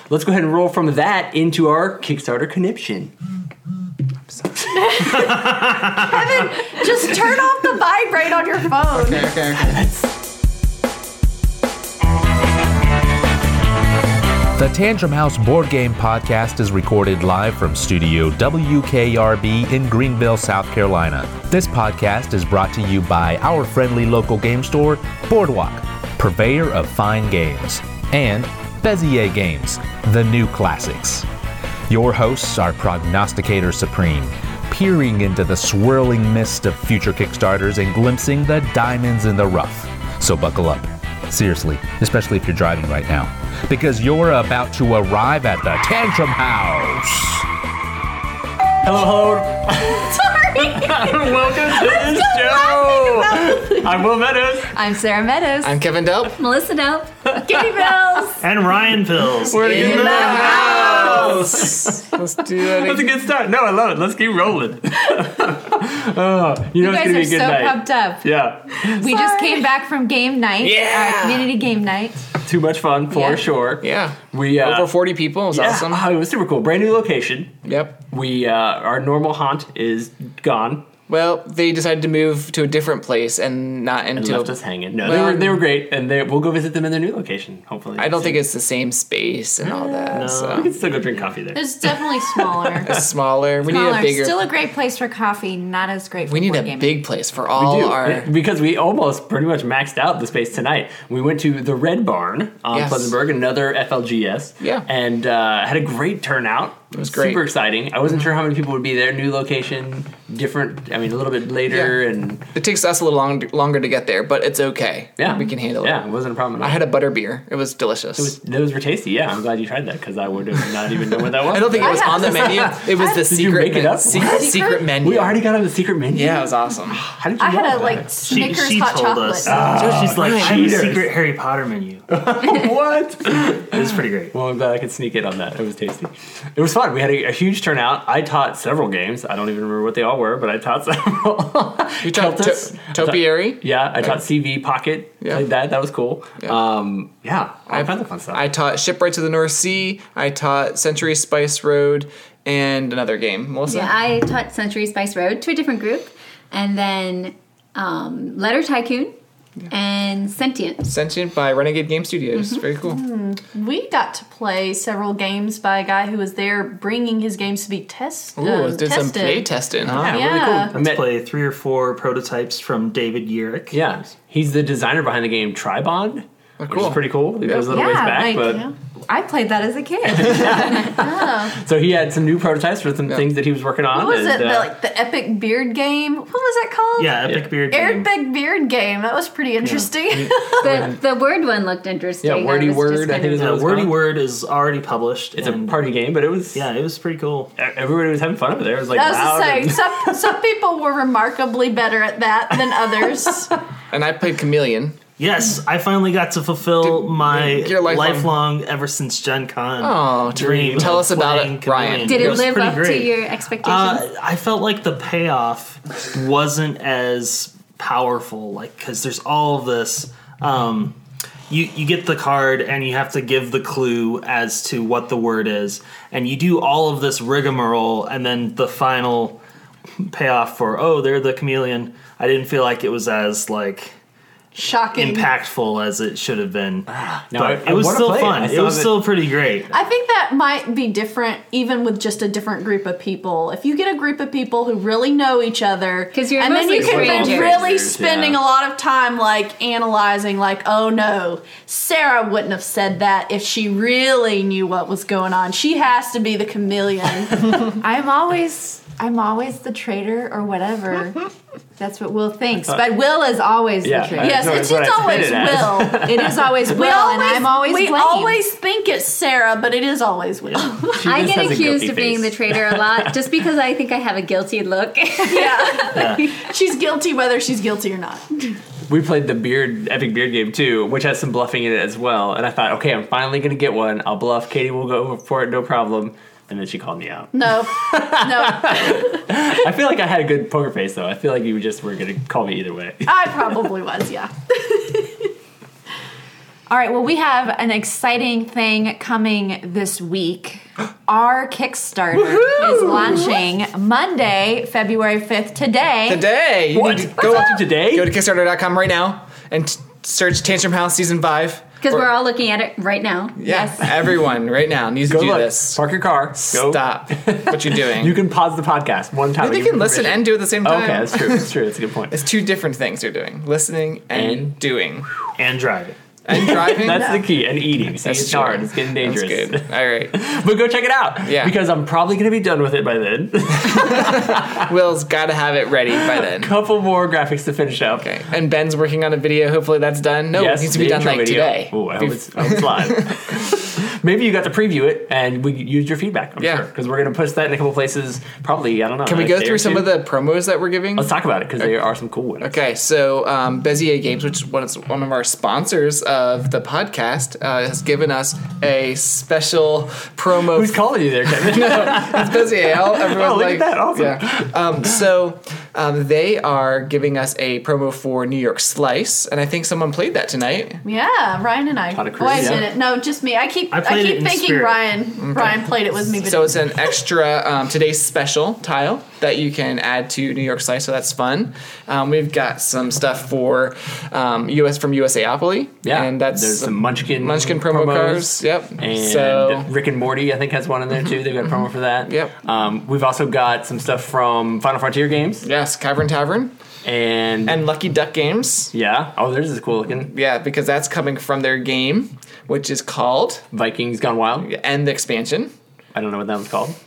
let's go ahead and roll from that into our Kickstarter conniption. Kevin, just turn off the vibrate on your phone. Okay. The Tantrum House Board Game Podcast is recorded live from Studio WKRB in Greenville, South Carolina. This podcast is brought to you by our friendly local game store, Boardwalk, purveyor of fine games, and Bezier Games, the new classics. Your hosts are Prognosticator Supreme, peering into the swirling mist of future Kickstarters and glimpsing the diamonds in the rough. So buckle up. Seriously, especially if you're driving right now, because you're about to arrive at the Tantrum House. Hello. Sorry. Welcome to the show. I'm Will Meadows. I'm Sarah Meadows. I'm Kevin Delp. Melissa Delp. Kitty Bills. And Ryan Pills. We're in the house. Let's do that That's a again. good start. No, I love it. Let's keep rolling. You it's guys gonna be are a good so night. pumped up. Yeah, We just came back from game night. Yeah. Our community game night. too much fun for Yeah. sure. Yeah. We Over 40 people. It was awesome. Oh, it was super cool. Brand new location. Yep. We our normal haunt is gone Well, they decided to move to a different place and not and into. left us hanging. No, Well, they were great, and we'll go visit them in their new location. Hopefully, I don't think it's the same space and all that. No. we So can still go drink coffee there. It's definitely smaller. it's smaller. We need a bigger. Still a great place for coffee, not as great for we need board a gaming. big place for We all do, our. because we almost pretty much maxed out the space tonight. We went to the Red Barn on Yes. Pleasantburg, another FLGS, Yeah. and had a great turnout. It was great. super exciting. I wasn't sure how many people would be there. New location, different. I mean, a little bit later, Yeah. and It takes us a little longer to get there, but it's okay. yeah, we can handle it. Yeah, it wasn't a problem. At all. I had a butter beer. It was delicious. Those were tasty. Yeah, I'm glad you tried that because I would have not even known what that was. I don't think it was on the menu. It was the Did you secret. make it up? Secret menu. We already got on the secret menu. Yeah, it was awesome. How did you I know had a about like that? Snickers she hot told chocolate. us. She's like, I have a cheaters. secret Harry Potter menu. What? It was pretty great. Well, I'm glad I could sneak in on that. It was tasty. It was fun. We had a huge turnout. I taught several games. I don't even remember what they all were, but I taught several. You taught Keltis. Topiary? Yeah, I taught CV Pocket. Yeah. Played that. That was cool. Yeah. All kinds of fun stuff. I taught Shipwrights of the North Sea. I taught Century Spice Road and another game. Melissa? Yeah, I taught Century Spice Road to a different group. And then Letter Tycoon and Sentient. Sentient by Renegade Game Studios. Very cool. We got to play several games by a guy who was there bringing his games to be tested. Ooh, did some play testing. Huh? yeah, really yeah. cool. I met, Play 3 or 4 prototypes from David Yerrick. yeah, he's the designer behind the game Tribond, which cool. is pretty cool. It goes a little ways back, but I played that as a kid. so he had some new prototypes for some things that he was working on. What was and, it? The Epic Beard game? What was that called? Yeah, Epic Beard Game. Epic Beard game. That was pretty interesting. The word one looked interesting. Yeah, Wordy I was just Word, I kind think of- is what it's Wordy called. Word is already published. It's a and party game, but it was Yeah, it was pretty cool. everybody was having fun over there. It was like I was loud. to say, and- some people were remarkably better at that than others. And I played Chameleon. Yes, I finally got to fulfill my your lifelong- ever since Gen Con Oh, dream. tell of us about playing it, Ryan. Chameleon. Did it was live pretty up great. to your expectations? I felt like the payoff wasn't as powerful, like because there's all of this. You get the card and you have to give the clue as to what the word is, and you do all of this rigmarole, and then the final payoff for they're the chameleon. I didn't feel like it was as like Shocking. impactful as it should have been. No, But I it was wanna still play it. fun. I It still was have it. still pretty great. I think that might be different even with just a different group of people. If you get a group of people who really know each other, 'Cause you're and then you mostly can be strangers. really spending Yeah. a lot of time like analyzing, like, oh no, Sarah wouldn't have said that if she really knew what was going on. She has to be the chameleon. I'm always the traitor or whatever. That's what Will thinks. But Will is always Yeah. the traitor. Yes, No, it's what I just always spin it as. Will. It is always Will, and I'm always we blamed. always think it's Sarah, but it is always Will. She I just get has a accused guilty of being the face. traitor a lot just because I think I have a guilty look. Yeah. She's guilty whether she's guilty or not. We played the Epic Beard game too, which has some bluffing in it as well. And I thought, okay, I'm finally going to get one. I'll bluff. Katie will go for it, no problem. And then she called me out. No. I feel like I had a good poker face, though. I feel like you just were going to call me either way. I probably was, yeah. All right, well, we have an exciting thing coming this week. Our Kickstarter is launching Monday, February 5th, today. Today. You What? need to go Today? to Kickstarter.com right now and search Tantrum House Season 5. Because we're all looking at it right now. Yes. Everyone right now needs to Go do look. this. Park your car. Go. Stop what you're doing. You can pause the podcast one time. They and give can listen permission. and do it at the same time. Okay, that's true. That's true. That's a good point. It's two different things you're doing. Listening and doing. And driving. And driving. That's the key. And eating. See, That's it's true. hard. It's getting dangerous. That's good. All right. But go check it out. Yeah. Because I'm probably going to be done with it by then. Will's got to have it ready by then. Couple more graphics to finish up. Okay. And Ben's working on a video. Hopefully that's done. No, Yes, it needs to be the done intro like video. today. Oh, I hope it's live. Maybe you got to preview it and we used your feedback. I'm Yeah. sure. Because we're going to push that in a couple places. Probably, I don't know. Can we a go day through or some two? of the promos that we're giving? Let's talk about it because there are some cool ones. Okay, so Bezier Games, which is one of our sponsors of the podcast, has given us a special promo. Who's calling you there, Kevin? It's Bezier. Everyone's Oh, look at that. Awesome. Yeah. So they are giving us a promo for New York Slice, and I think someone played that tonight. Yeah, Ryan and I. Todd Cruz, Oh, I yeah. didn't. No, just me. I keep played it in thinking spirit. Ryan played it with me. But So it's an extra today's special tile that you can add to New York Slice, so that's fun. We've got some stuff for from USAopoly. Yeah, and that's there's some Munchkin promo promos. cards. Yep. And So Rick and Morty, I think, has one in there too. They've got a promo for that. Yep. We've also got some stuff from Final Frontier Games yes, Cavern Tavern and Lucky Duck Games. yeah. Oh, theirs is cool looking. Yeah, because that's coming from their game, which is called Vikings Gone Wild. and the expansion, I don't know what that was called.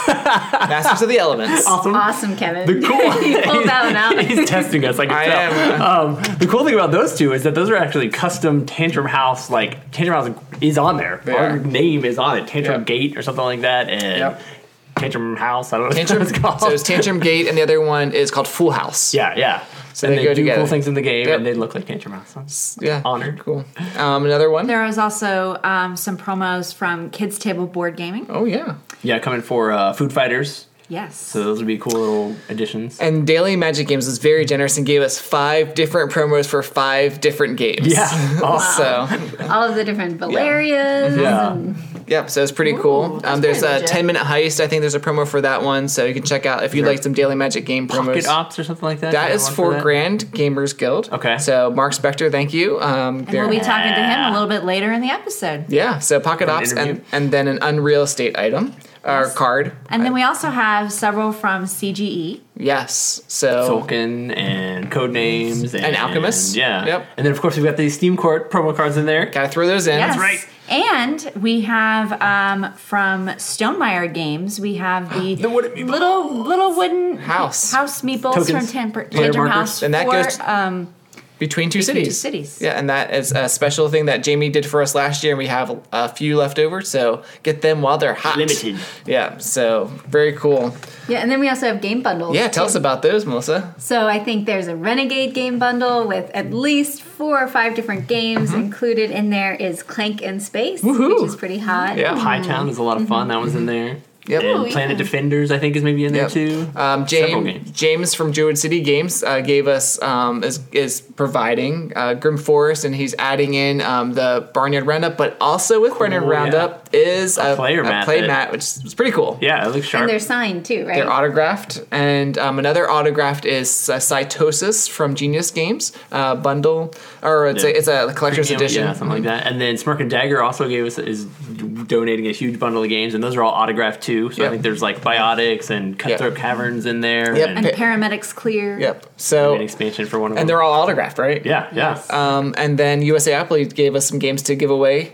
Masters of the Elements. Awesome, Kevin. The cool you pulled that one out. He's testing us. I can I tell. am. The cool thing about those two is that those are actually custom Tantrum House. Like Tantrum House is on there. They Our are. name is on it. Tantrum Yep. Gate or something like that. And Yep. Tantrum House. I don't know Tantrum, what it's called. so it's Tantrum Gate, and the other one is called Full House. yeah. So and they they go do together. cool things in the game, Yep. and they look like Tantrum House. Yeah. Honored. Cool. Another one. there was also some promos from Kids Table Board Gaming. Oh, yeah. Yeah, coming for Food Fighters. Yes. So those would be cool little additions. And Daily Magic Games was very generous and gave us 5 different promos for 5 different games. Yeah. Awesome. So, All of the different Valerias. Yeah. And yep, so it's pretty cool. that's There's pretty a legit. 10-minute heist. I think there's a promo for that one, so you can check out if you'd like some Daily Magic game promos. Pocket Ops or something like that. That You is have one for that? Grand Gamers Guild. Okay. So Mark Spector, thank you. and we'll be talking to him a little bit later in the episode. Yeah, so Pocket Ops interview. and then an Unreal Estate item or card. And then we also have several from CGE. Yes, so Tolkien and Codenames and Alchemist. Yeah. Yep. And then of course we've got the Steam Court promo cards in there. gotta throw those in. Yes. right. And we have from Stonemeyer Games, we have the, The wooden meatballs. little wooden House. meeples Tokens. from Tantrum markers. House And that for, goes Between two Between two cities. cities. Yeah, and that is a special thing that Jamie did for us last year, and we have a few left over, so get them while they're hot. Limited. Yeah, so very cool. yeah, and then we also have game bundles. Yeah, tell us about those, Melissa. So I think there's a Renegade game bundle with at least 4 or 5 different games. Included in there is Clank in Space, Woohoo. which is pretty hot. Yeah. Pie Town is a lot of fun. That one's in there. Yep. And Oh, Planet yeah. Defenders, I think, is maybe in there Yep. too. Several James, games. from Druid City Games gave us is providing Grim Forest, and he's adding in the Barnyard Roundup, but also with Barnyard yeah. Roundup is a player mat play that- mat, which is pretty cool. Yeah, it looks sharp. And they're signed too, right? They're autographed, and another autographed is Cytosis from Genius Games bundle, or it's a collector's Premium, edition. Yeah, something like that. And then Smirk and Dagger also is donating a huge bundle of games, and those are all autographed too. So Yep. I think there's like Biotics and Cutthroat Caverns in there. Yep. And and Paramedics Clear. Yep. an So, expansion for one of them. and they're all autographed, right? yeah. And then USAopoly gave us some games to give away,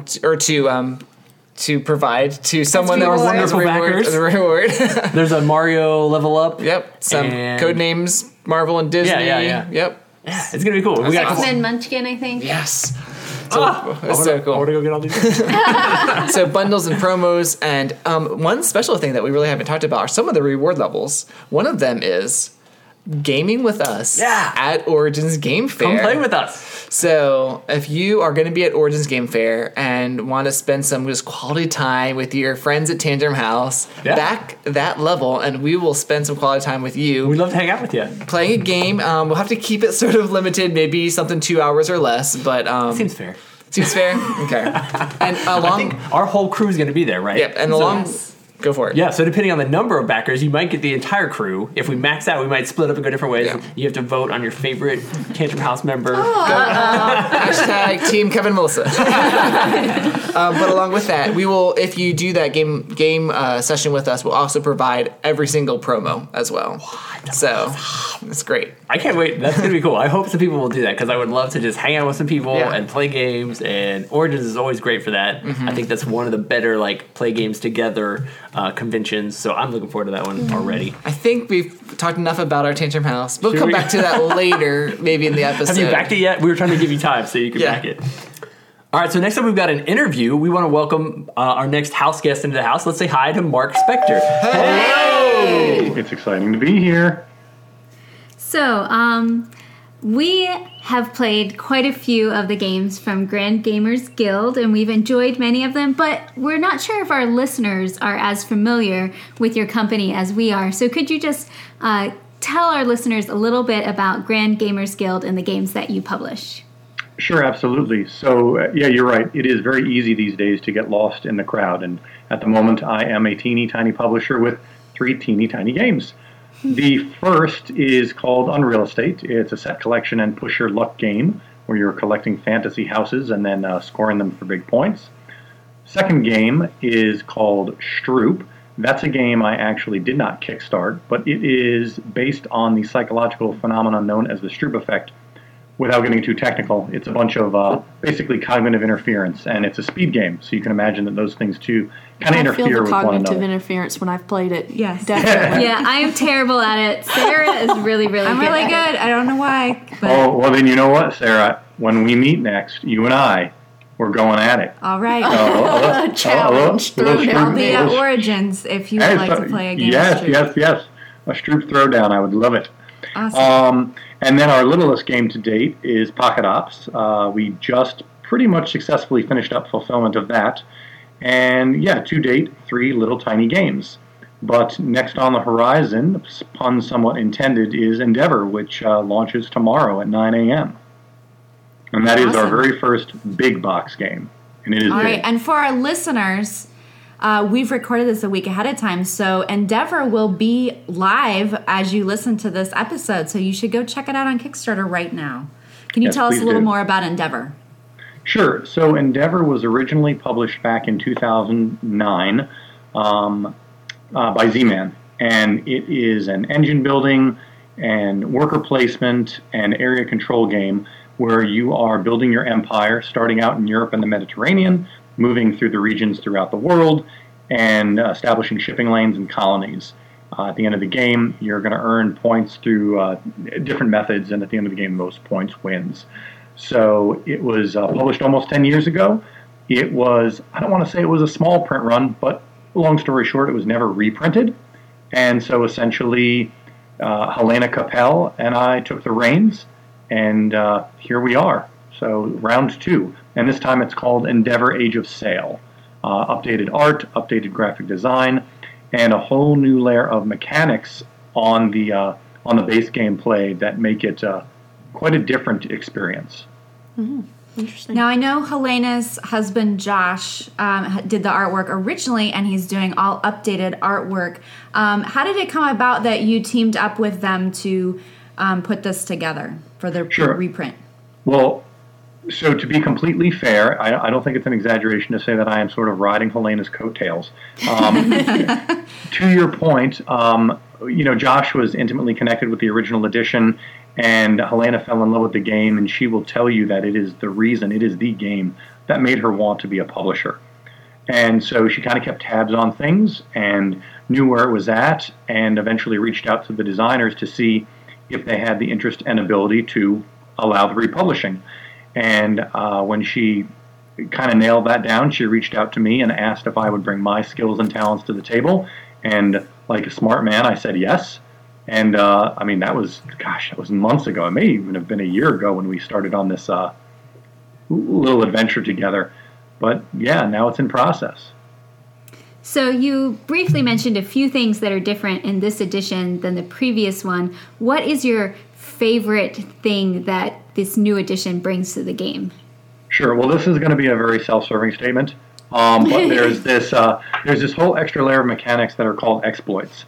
to provide to someone that was reward. as a Wonderful reward. backers. As a reward. There's a Mario level up. Yep. Some And- code names, Marvel and Disney. Yeah. Yep. Yeah, it's gonna be cool. We got a couple. X-Men Munchkin, I think. Yes. I That's so want cool. to go get all these. So bundles and promos, and one special thing that we really haven't talked about are some of the reward levels. One of them is gaming with us at Origins Game Fair. Come play with us. So if you are going to be at Origins Game Fair and want to spend some just quality time with your friends at Tantrum House, back that level, and we will spend some quality time with you. We'd love to hang out with you. Playing a game, we'll have to keep it sort of limited, maybe something 2 hours or less, but Seems fair. Seems fair. Okay. And I think our whole crew is going to be there, right? Yep. And along. Go for it. Yeah, so depending on the number of backers, you might get the entire crew. If we max out, we might split up and go different ways. Yeah. You have to vote on your favorite Tantrum House member. Hashtag Team Kevin Melissa. But along with that, we will, if you do that game session with us, we'll also provide every single promo as well. So it's great. I can't wait. That's going to be cool. I hope some people will do that because I would love to just hang out with some people and play games. And Origins is always great for that. Mm-hmm. I think that's one of the better play games together conventions. So I'm looking forward to that one already. I think we've talked enough about our Tantrum House. We'll come back to that later, maybe in the episode. Have you backed it yet? We were trying to give you time so you could back it. All right, so next up we've got an interview. We want to welcome our next house guest into the house. Let's say hi to Mark Spector. Hey! It's exciting to be here. So, we have played quite a few of the games from Grand Gamers Guild, and we've enjoyed many of them, but we're not sure if our listeners are as familiar with your company as we are. So could you just tell our listeners a little bit about Grand Gamers Guild and the games that you publish? Sure, absolutely. So, yeah, you're right. It is very easy these days to get lost in the crowd, and at the moment I am a teeny tiny publisher with 3 teeny tiny games. The first is called Unreal Estate. It's a set collection and push your luck game where you're collecting fantasy houses and then scoring them for big points. Second game is called Stroop. That's a game I actually did not kickstart, but it is based on the psychological phenomenon known as the Stroop effect. Without getting too technical, it's a bunch of basically cognitive interference, and it's a speed game, so you can imagine that those things too kind of interfere with one another. I feel the cognitive interference when I've played it. Yes. Definitely. Yeah, I am terrible at it. Sarah is really, really I'm good. really good. I don't know why. But Oh, well then you know what, Sarah? When we meet next, you and I, we're going at it. all right. Challenge thrown I'll down be there. at Origins if you would like to play a game. Yes, of Stroop. yes. A Stroop throwdown, I would love it. Awesome. And then our littlest game to date is Pocket Ops. We just pretty much successfully finished up fulfillment of that. And yeah, to date, 3 little tiny games. But next on the horizon, pun somewhat intended, is Endeavor, which launches tomorrow at 9 a.m. And that is our very first big box game. And it is All big. right. And for our listeners, we've recorded this a week ahead of time, so Endeavor will be live as you listen to this episode, so you should go check it out on Kickstarter right now. Can you Yes, tell us please a little do. more about Endeavor? Sure. So Endeavor was originally published back in 2009 by Z-Man, and it is an engine building and worker placement and area control game where you are building your empire, starting out in Europe and the Mediterranean, moving through the regions throughout the world, and establishing shipping lanes and colonies. At the end of the game, you're going to earn points through different methods, and at the end of the game, those points wins. So it was published almost 10 years ago. It was, I don't want to say it was a small print run, but long story short, it was never reprinted. And so essentially, Helena Capel and I took the reins, and here we are. So round 2. And this time it's called Endeavor Age of Sail. Updated art, updated graphic design, and a whole new layer of mechanics on the base gameplay that make it quite a different experience. Interesting. Now, I know Helena's husband, Josh, did the artwork originally, and he's doing all updated artwork. How did it come about that you teamed up with them to put this together for the reprint? Well, so to be completely fair, I don't think it's an exaggeration to say that I am sort of riding Helena's coattails. To your point, Josh was intimately connected with the original edition, and Helena fell in love with the game, and she will tell you that it is the game that made her want to be a publisher. And so she kind of kept tabs on things and knew where it was at, and eventually reached out to the designers to see if they had the interest and ability to allow the republishing. And when she kind of nailed that down, she reached out to me and asked if I would bring my skills and talents to the table. And like a smart man, I said yes. And that was months ago. It may even have been a year ago when we started on this little adventure together. But yeah, now it's in process. So you briefly mentioned a few things that are different in this edition than the previous one. What is your favorite thing that this new edition brings to the game? Sure. Well, this is going to be a very self-serving statement, but there's this whole extra layer of mechanics that are called exploits.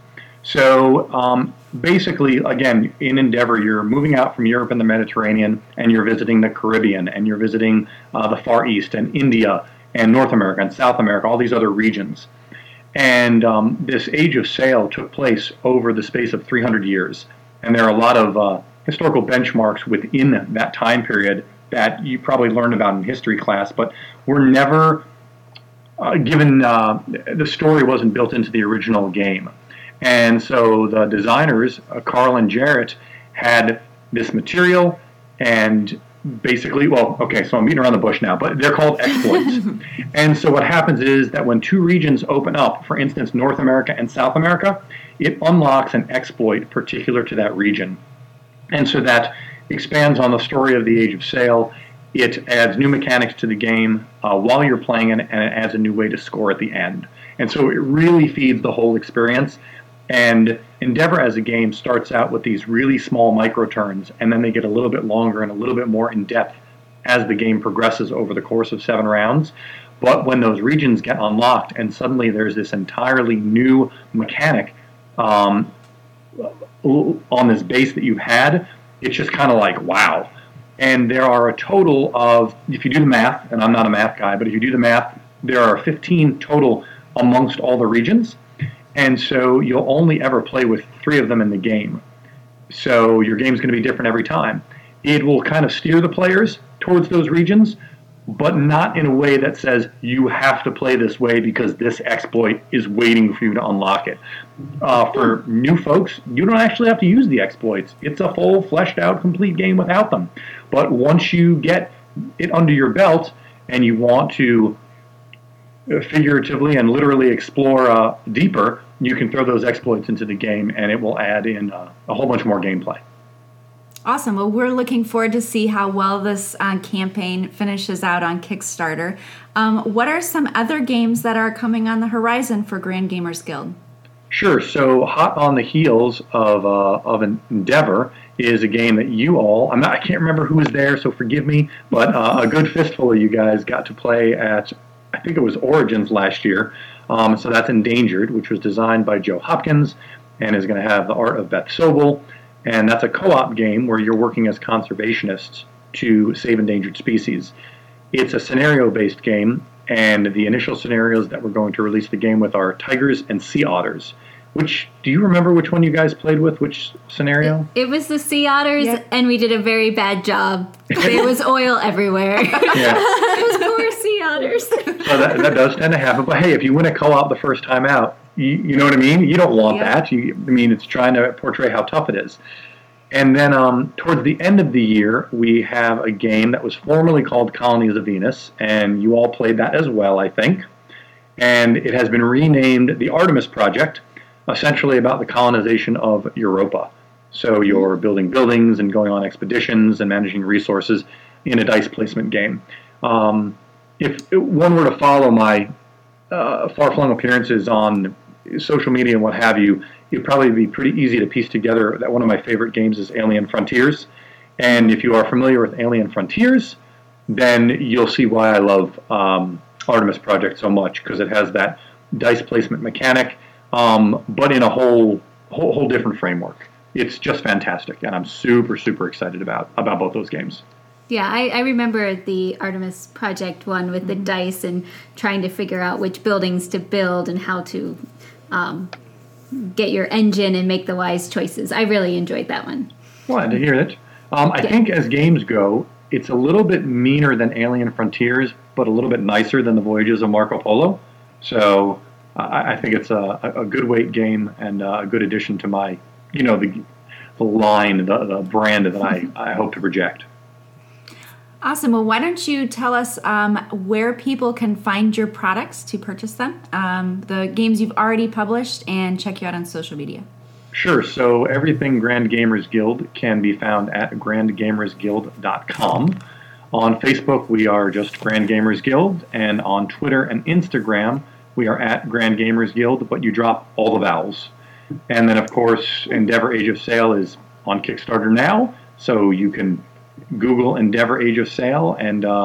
So basically, again, in Endeavor, you're moving out from Europe and the Mediterranean, and you're visiting the Caribbean, and you're visiting the Far East and India and North America and South America, all these other regions. And this Age of Sail took place over the space of 300 years. And there are a lot of historical benchmarks within that time period that you probably learned about in history class, but were never given, the story wasn't built into the original game. And so the designers, Carl and Jarrett, had this material and basically, well, okay, so I'm beating around the bush now, but they're called exploits. And so what happens is that when two regions open up, for instance, North America and South America, it unlocks an exploit particular to that region. And so that expands on the story of the Age of Sail. It adds new mechanics to the game while you're playing it, and it adds a new way to score at the end. And so it really feeds the whole experience. And Endeavor as a game starts out with these really small micro turns, and then they get a little bit longer and a little bit more in depth as the game progresses over the course of 7 rounds. But when those regions get unlocked and suddenly there's this entirely new mechanic on this base that you've had, it's just kind of like, wow. And there are a total of, if you do the math, and I'm not a math guy, but if you do the math, there are 15 total amongst all the regions. And so you'll only ever play with 3 of them in the game. So your game's going to be different every time. It will kind of steer the players towards those regions, but not in a way that says you have to play this way because this exploit is waiting for you to unlock it. For new folks, you don't actually have to use the exploits. It's a full, fleshed out, complete game without them. But once you get it under your belt and you want to figuratively and literally explore deeper, you can throw those exploits into the game and it will add in a whole bunch more gameplay. Awesome. Well, we're looking forward to see how well this campaign finishes out on Kickstarter. What are some other games that are coming on the horizon for Grand Gamers Guild? Sure. So hot on the heels of Endeavor is a game that you all, I can't remember who was there, so forgive me, but a good fistful of you guys got to play at, I think it was Origins last year. So that's Endangered, which was designed by Joe Hopkins and is going to have the art of Beth Sobel. And that's a co-op game where you're working as conservationists to save endangered species. It's a scenario-based game, and the initial scenarios that we're going to release the game with are tigers and sea otters. Do you remember which one you guys played with, which scenario? It was the sea otters, and we did a very bad job. There was oil everywhere. Yeah. It was poor sea otters. So that does tend to happen. But hey, if you win a co-op the first time out, you know what I mean? You don't want that. It's trying to portray how tough it is. And then towards the end of the year, we have a game that was formerly called Colonies of Venus, and you all played that as well, I think. And it has been renamed the Artemis Project, essentially about the colonization of Europa. So you're building buildings and going on expeditions and managing resources in a dice placement game. If one were to follow my far-flung appearances on social media and what have you, it'd probably be pretty easy to piece together that one of my favorite games is Alien Frontiers. And if you are familiar with Alien Frontiers, then you'll see why I love Artemis Project so much, because it has that dice placement mechanic, but in a whole different framework. It's just fantastic, and I'm super, super excited about both those games. Yeah, I remember the Artemis Project one with the dice and trying to figure out which buildings to build and how to get your engine and make the wise choices. I really enjoyed that one. Glad to hear it. I think as games go, it's a little bit meaner than Alien Frontiers, but a little bit nicer than the Voyages of Marco Polo. So I think it's a good weight game and a good addition to my, the line, the brand that I hope to project. Awesome. Well, why don't you tell us where people can find your products to purchase them, the games you've already published, and check you out on social media. Sure. So everything Grand Gamers Guild can be found at grandgamersguild.com. On Facebook, we are just Grand Gamers Guild, and on Twitter and Instagram, we are at Grand Gamers Guild, but you drop all the vowels. And then, of course, Endeavor Age of Sail is on Kickstarter now, so you can Google Endeavor Age of Sail, and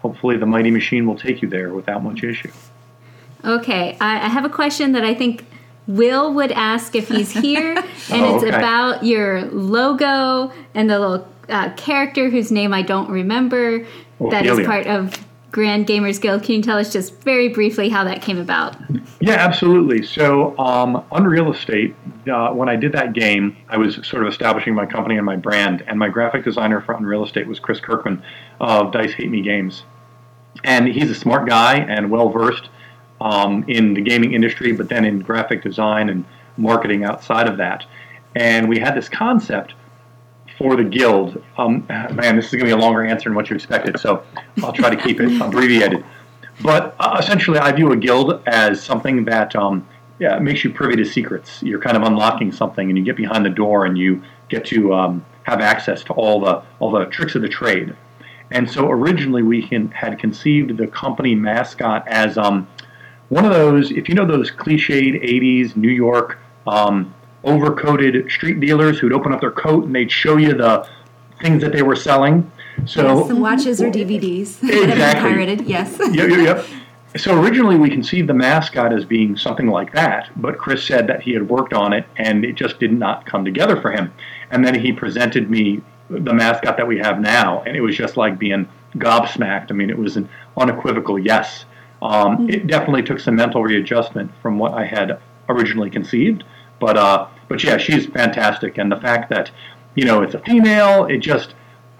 hopefully the mighty machine will take you there without much issue. Okay, I have a question that I think Will would ask if he's here, and it's about your logo and the little character whose name I don't remember that is part of Grand Gamers Guild. Can you tell us just very briefly how that came about? Yeah, absolutely. So Unreal Estate, when I did that game, I was sort of establishing my company and my brand, and my graphic designer for Unreal Estate was Chris Kirkman of Dice Hate Me Games. And he's a smart guy and well-versed in the gaming industry, but then in graphic design and marketing outside of that. And we had this concept for the guild. Man, this is going to be a longer answer than what you expected, so I'll try to keep it abbreviated. But essentially, I view a guild as something that makes you privy to secrets. You're kind of unlocking something, and you get behind the door, and you get to have access to all the tricks of the trade. And so originally, we had conceived the company mascot as one of those, if you know those cliched 80s New York overcoated street dealers who'd open up their coat and they'd show you the things that they were selling. So yes, the watches or DVDs that have been pirated, yes. Yep. So originally we conceived the mascot as being something like that, but Chris said that he had worked on it and it just did not come together for him. And then he presented me the mascot that we have now, and it was just like being gobsmacked. I mean, it was an unequivocal yes. It definitely took some mental readjustment from what I had originally conceived, but yeah, she's fantastic, and the fact that it's a female, it just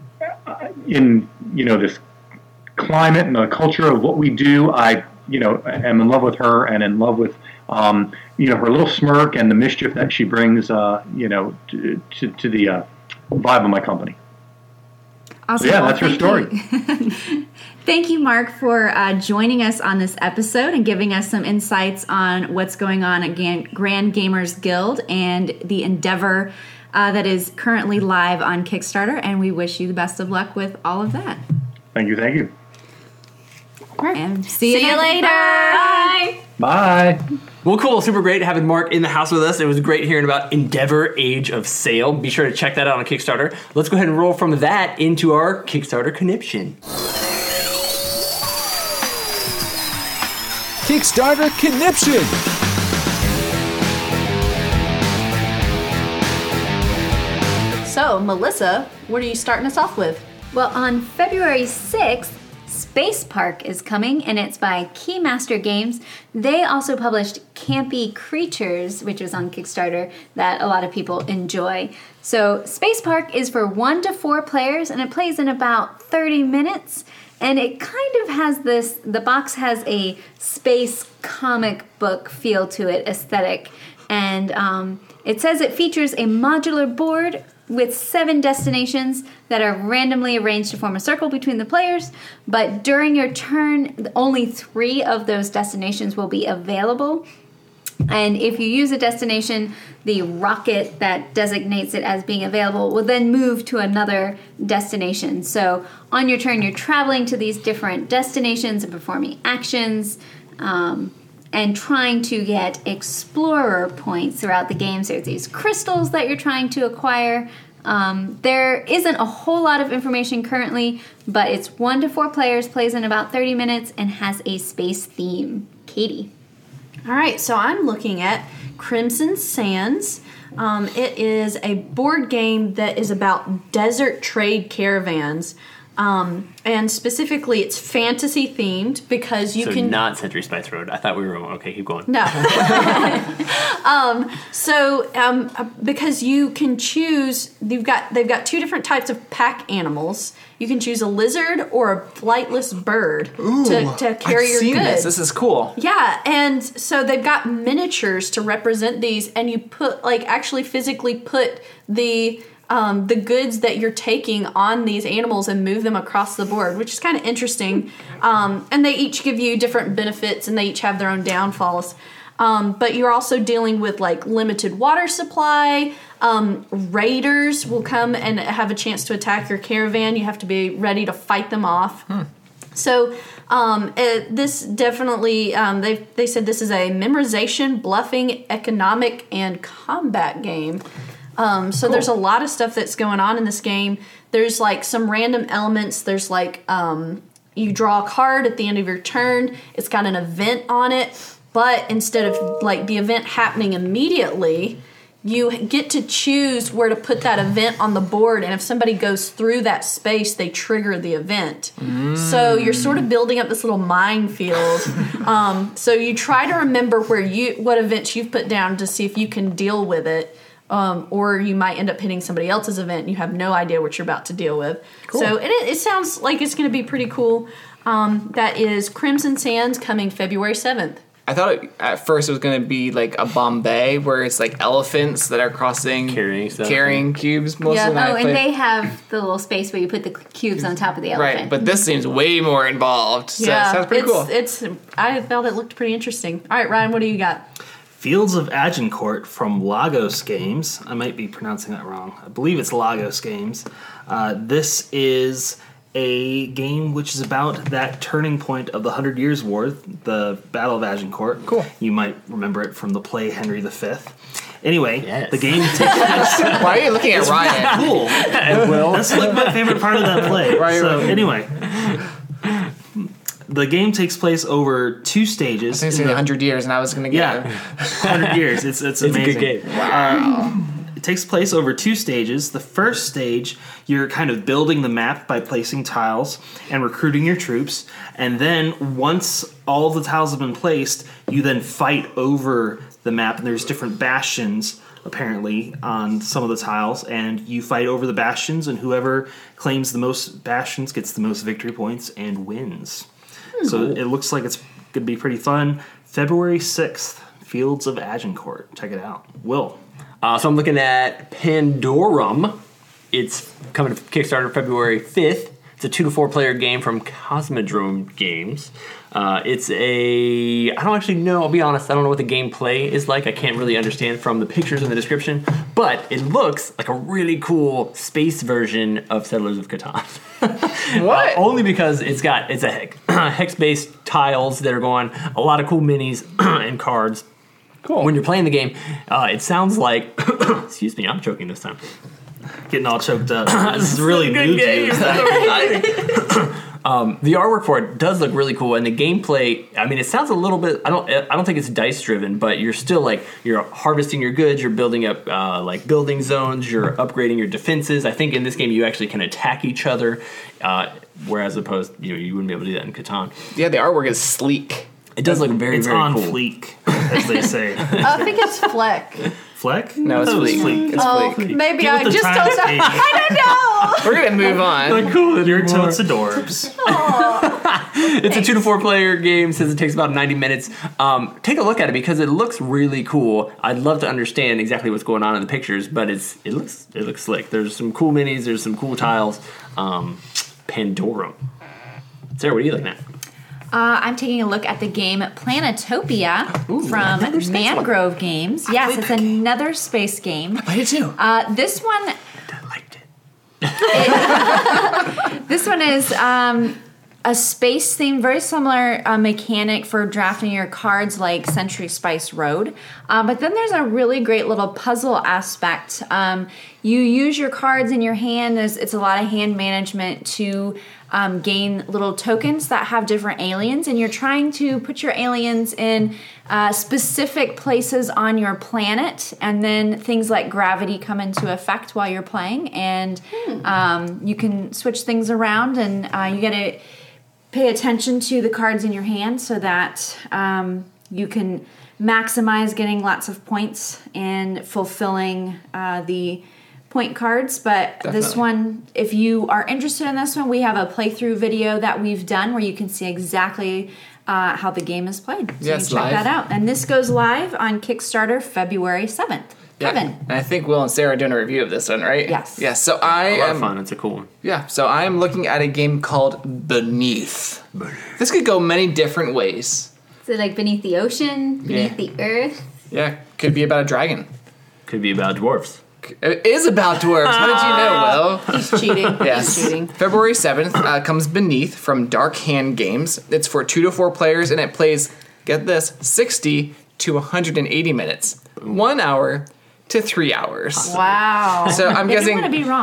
in this climate and the culture of what we do, I am in love with her and in love with her little smirk and the mischief that she brings to the vibe of my company. Awesome. So yeah, that's her story. Thank you, Mark, for joining us on this episode and giving us some insights on what's going on at Grand Gamers Guild and the endeavor that is currently live on Kickstarter. And we wish you the best of luck with all of that. Thank you. And see you later. Bye. Bye. Well, cool. Super great having Mark in the house with us. It was great hearing about Endeavor Age of Sail. Be sure to check that out on Kickstarter. Let's go ahead and roll from that into our Kickstarter conniption. Kickstarter conniption. So, Melissa, what are you starting us off with? Well, on February 6th, Space Park is coming, and it's by Keymaster Games. They also published Campy Creatures, which was on Kickstarter, that a lot of people enjoy. So Space Park is for 1 to 4 players, and it plays in about 30 minutes. And it kind of has the box has a space comic book feel to it, aesthetic. And it says it features a modular board with 7 destinations that are randomly arranged to form a circle between the players, but during your turn, only 3 of those destinations will be available. And if you use a destination, the rocket that designates it as being available will then move to another destination. So on your turn, you're traveling to these different destinations and performing actions, and trying to get explorer points throughout the game. So there's these crystals that you're trying to acquire. There isn't a whole lot of information currently, but it's 1 to 4 players, plays in about 30 minutes, and has a space theme. Katie. All right, so I'm looking at Crimson Sands. It is a board game that is about desert trade caravans. And specifically, it's fantasy themed because you can not Century Spice Road. I thought we were okay. Keep going. No. Because you can choose. They've got 2 different types of pack animals. You can choose a lizard or a flightless bird to carry your goods. This is cool. Yeah, and so they've got miniatures to represent these, and you put actually physically put the goods that you're taking on these animals and move them across the board, which is kind of interesting. And they each give you different benefits, and they each have their own downfalls. But you're also dealing with limited water supply. Raiders will come and have a chance to attack your caravan. You have to be ready to fight them off. So this definitely, they said this is a memorization, bluffing, economic, and combat game. So cool. There's a lot of stuff that's going on in this game. There's some random elements. There's you draw a card at the end of your turn. It's got an event on it, but instead of like the event happening immediately, you get to choose where to put that event on the board, and if somebody goes through that space, they trigger the event. So you're sort of building up this little minefield. So you try to remember what events you've put down to see if you can deal with it, or you might end up hitting somebody else's event and you have no idea what you're about to deal with. Cool. So it sounds like it's going to be pretty cool. That is Crimson Sands, coming February 7th. I thought at first it was going to be like a Bombay where it's like elephants that are crossing, carrying cubes. Most of the night. And they have the little space where you put the cubes on top of the elephant. Right, but this seems way more involved. So it sounds pretty cool. I felt it looked pretty interesting. All right, Ryan, what do you got? Fields of Agincourt from Lagos Games. I might be pronouncing that wrong. I believe it's Lagos Games. This is a game which is about that turning point of the 100 Years' War, the Battle of Agincourt. Cool. You might remember it from the play Henry V. Anyway, the game takes place... Why are you looking at Ryan? Really cool. That's like my favorite part of that play. Anyway, the game takes place over 2 stages. I was going to say 100 years, and I was going to get 100 years. It's amazing. It's a good game. Wow. It takes place over 2 stages. The first stage, you're kind of building the map by placing tiles and recruiting your troops. And then once all the tiles have been placed, you then fight over the map. And there's different bastions, apparently, on some of the tiles. And you fight over the bastions, and whoever claims the most bastions gets the most victory points and wins. So it looks like it's going to be pretty fun. February 6th, Fields of Agincourt. Check it out. Will. So I'm looking at Pandorum. It's coming to Kickstarter February 5th. It's a 2 to 4 player game from Cosmodrome Games. It's I don't actually know, I'll be honest, I don't know what the gameplay is like. I can't really understand from the pictures in the description, but it looks like a really cool space version of Settlers of Catan. What? Only because it's a hex-based tiles that are going, a lot of cool minis and cards. Cool. When you're playing the game, it sounds like... excuse me, I'm choking this time. Getting all choked up. This is really new to you. The artwork for it does look really cool, and the gameplay, I mean, it sounds a little bit... I don't think it's dice-driven, but you're still, you're harvesting your goods, you're building up, building zones, you're upgrading your defenses. I think in this game you actually can attack each other, whereas opposed, you wouldn't be able to do that in Catan. Yeah, the artwork is sleek. It does look very, very cool. It's on fleek, as they say. I think it's Fleck. Fleck? No, it's Fleek. It's Fleek. Maybe I just told you. I don't know. We're going to move on. Cool. You're totes adorbs. It's a 2 to 4 player game. Says it takes about 90 minutes. Take a look at it because it looks really cool. I'd love to understand exactly what's going on in the pictures, but it looks slick. There's some cool minis. There's some cool tiles. Pandorum. Sarah, what are you looking at? I'm taking a look at the game Planetopia from Mangrove Games. Yes, it's another space game. I played it too. This one... I liked it. This one is a space theme, very similar mechanic for drafting your cards like Century Spice Road. But then there's a really great little puzzle aspect. You use your cards in your hand. It's a lot of hand management to gain little tokens that have different aliens, and you're trying to put your aliens in specific places on your planet, and then things like gravity come into effect while you're playing, and you can switch things around, and you got to pay attention to the cards in your hand so that you can maximize getting lots of points and fulfilling the point cards. But Definitely. This one, if you are interested in this one, we have a playthrough video that we've done where you can see exactly how the game is played. So yes, you can check live. that out. And this goes live on Kickstarter February 7th. Yeah. Kevin. And I think Will and Sarah are doing a review of this one, right? Yes. Yes. So A lot of fun. It's a cool one. Yeah. So I am looking at a game called Beneath. This could go many different ways. Is it like beneath the ocean, beneath the earth? Yeah. Could be about a dragon. Could be about dwarves. It is about dwarves. How did you know, Will? He's cheating. Yes. He's cheating. February 7th comes Beneath from Dark Hand Games. It's for 2 to 4 players, and it plays, get this, 60 to 180 minutes. 1 hour to 3 hours. Wow. So I'm If you guessing want to be wrong.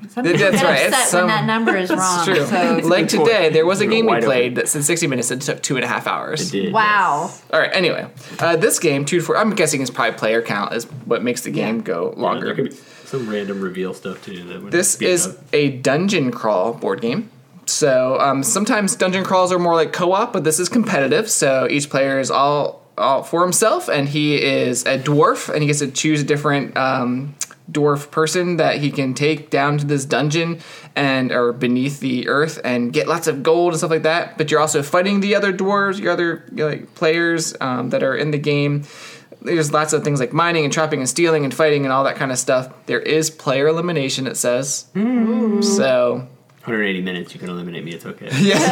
Some people That's get right. It's upset when that number is wrong. It's true. So Like today, there was a game we Wide played that said 60 minutes and took 2.5 hours. It did. Wow. All right. Anyway, this game 2 to 4. I'm guessing it's probably player count is what makes the game go Yeah, longer. there could be some random reveal stuff too. That would This speed it is up. a dungeon crawl board game. So sometimes dungeon crawls are more like co-op, but this is competitive. So each player is all for himself, and he is a dwarf, and he gets to choose a different dwarf person that he can take down to this dungeon or beneath the earth and get lots of gold and stuff like that. But you're also fighting the other dwarves, your other players that are in the game. There's lots of things like mining and trapping and stealing and fighting and all that kind of stuff. There is player elimination, it says. So 180 minutes. You can eliminate me. It's okay.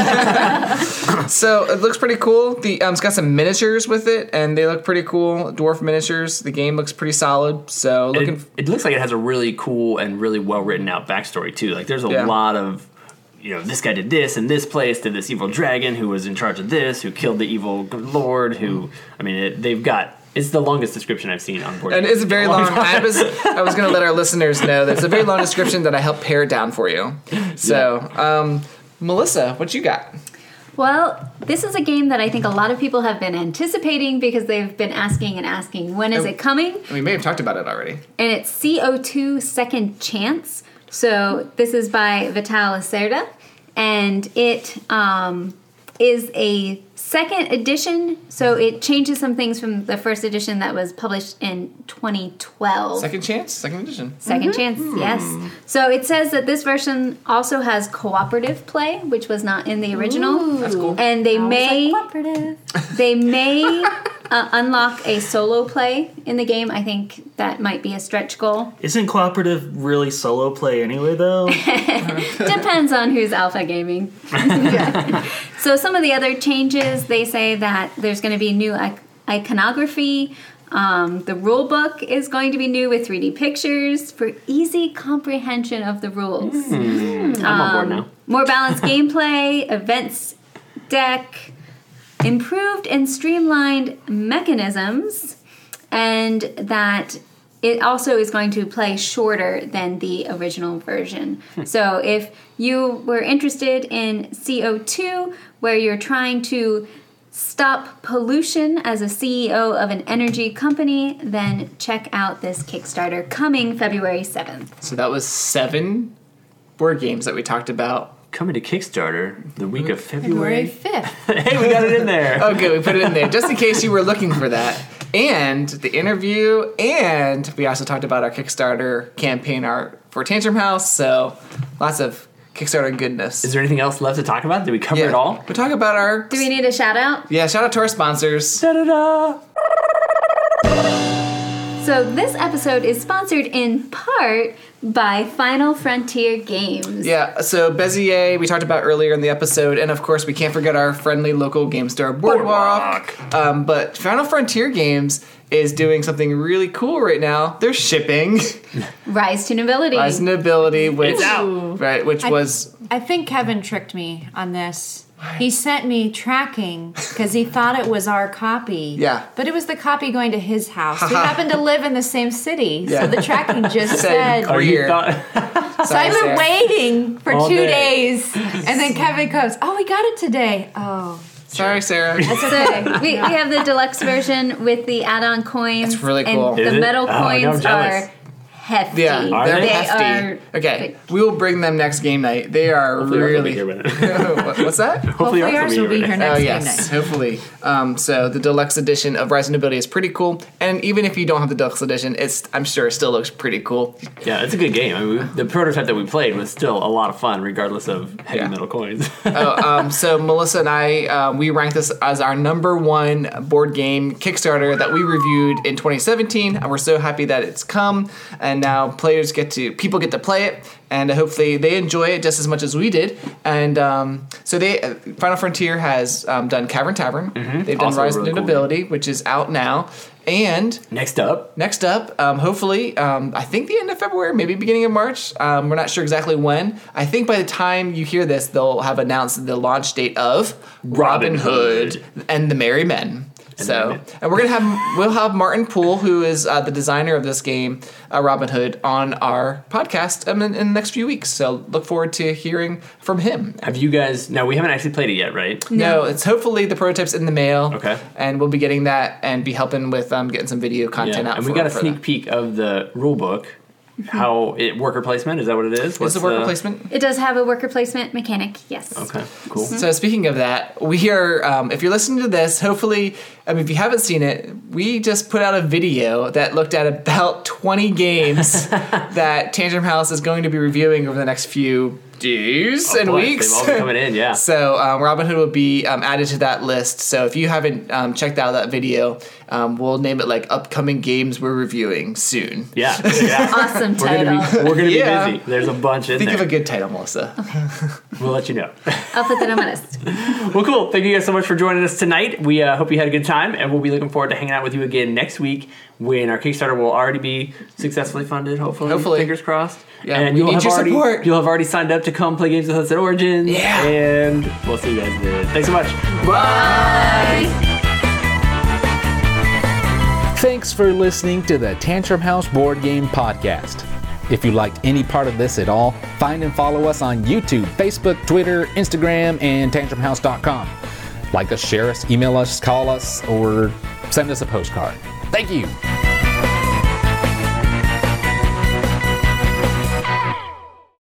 So it looks pretty cool. It's got some miniatures with it, and they look pretty cool. Dwarf miniatures. The game looks pretty solid. So It looks like it has a really cool and really well written out backstory too. Like there's a lot of, this guy did this in this place to this evil dragon who was in charge of this, who killed the evil lord. It's the longest description I've seen on board. and it's very long. I was going to let our listeners know that it's a very long description that I helped pare down for you. So, Melissa, what you got? Well, this is a game that I think a lot of people have been anticipating because they've been asking, when is it coming? We may have talked about it already. And it's CO2 Second Chance. So this is by Vital Lacerda, and it is a second edition. So it changes some things from the first edition that was published in 2012. Second chance, second edition. Second chance, yes. So it says that this version also has cooperative play, which was not in the original. That's cool. And they may cooperative. unlock a solo play in the game. I think that might be a stretch goal. Isn't cooperative really solo play anyway, though? Depends on who's alpha gaming. So some of the other changes, they say that there's going to be new iconography. The rule book is going to be new with 3D pictures for easy comprehension of the rules. I'm on board now. More balanced gameplay, events deck, improved and streamlined mechanisms, and that it also is going to play shorter than the original version. So if you were interested in CO2, where you're trying to stop pollution as a CEO of an energy company, then check out this Kickstarter coming February 7th. So that was 7 board games that we talked about. Coming to Kickstarter the week of February. February 5th. Hey, we got it in there. Oh, good. We put it in there just in case you were looking for that. And the interview, and we also talked about our Kickstarter campaign art for Tantrum House. So lots of Kickstarter goodness. Is there anything else left to talk about? Did we cover it all? We talk about our. Do we need a shout out? Yeah, shout out to our sponsors. Da-da-da. So this episode is sponsored in part by Final Frontier Games. Yeah, so Bezier, we talked about earlier in the episode, and of course we can't forget our friendly local game store, Boardwalk. But Final Frontier Games is doing something really cool right now. They're shipping Rise to Nobility. Rise to Nobility, which It's out. right, which was I think Kevin tricked me on this. He sent me tracking because he thought it was our copy. Yeah. But it was the copy going to his house. We happen to live in the same city. Yeah. So the tracking just said. We're You here. thought- So I've been Sarah. waiting for All 2 day. days. And then Kevin goes, "Oh, we got it today." Oh. Sorry, Sarah. So we have the deluxe version with the add-on coins. It's really cool. And Is the it? metal Oh, now I'm coins jealous. are hefty. Yeah, Are they're they? hefty. Are Okay, we will bring them next game night. They are Hopefully ours will be really. here by then. What's that? Hopefully ours will be here by then. next Oh game yes, night. hopefully. So the deluxe edition of Rise of Nobility is pretty cool, and even if you don't have the deluxe edition, I'm sure it still looks pretty cool. Yeah, it's a good game. I mean, the prototype that we played was still a lot of fun, regardless of heavy Yeah. metal coins. So Melissa and I, we ranked this as our #1 board game Kickstarter that we reviewed in 2017, and we're so happy that it's come, and now people get to play it, and hopefully they enjoy it just as much as we did. And so Final Frontier has done Cavern Tavern. They've done Also a Rise really of cool Nobility, which is out now, and Next up, hopefully, I think the end of February, maybe beginning of March. We're not sure exactly when. I think by the time you hear this, they'll have announced the launch date of Robin Hood and the Merry Men. And we'll have Martin Poole, who is the designer of this game, Robin Hood, on our podcast in the next few weeks. So look forward to hearing from him. Have you guys? No, we haven't actually played it yet, right? No, it's hopefully the prototype's in the mail. Okay. And we'll be getting that and be helping with getting some video content out. And we got a sneak peek of the rule book. How worker placement, is that what it is? What's the worker placement? It does have a worker placement mechanic, yes. Okay, cool. So speaking of that, we are, if you're listening to this, hopefully, if you haven't seen it, we just put out a video that looked at about 20 games that Tantrum House is going to be reviewing over the next few days and weeks. They've all been coming in, yeah. So Robin Hood will be added to that list. So if you haven't checked out that video, we'll name it like upcoming games we're reviewing soon. Yeah. Awesome title. We're going to be busy. There's a bunch in Think there. of a good title, Melissa. We'll let you know. I'll put that on my list. Well, cool. Thank you guys so much for joining us tonight. We hope you had a good time, and we'll be looking forward to hanging out with you again next week when our Kickstarter will already be successfully funded, hopefully. Fingers crossed. Yeah, and we need your support. You'll have already signed up to come play games with us at Origins. Yeah. And we'll see you guys then. Thanks so much. Bye. Thanks for listening to the Tantrum House Board Game Podcast. If you liked any part of this at all, find and follow us on YouTube, Facebook, Twitter, Instagram, and tantrumhouse.com. Like us, share us, email us, call us, or send us a postcard. Thank you.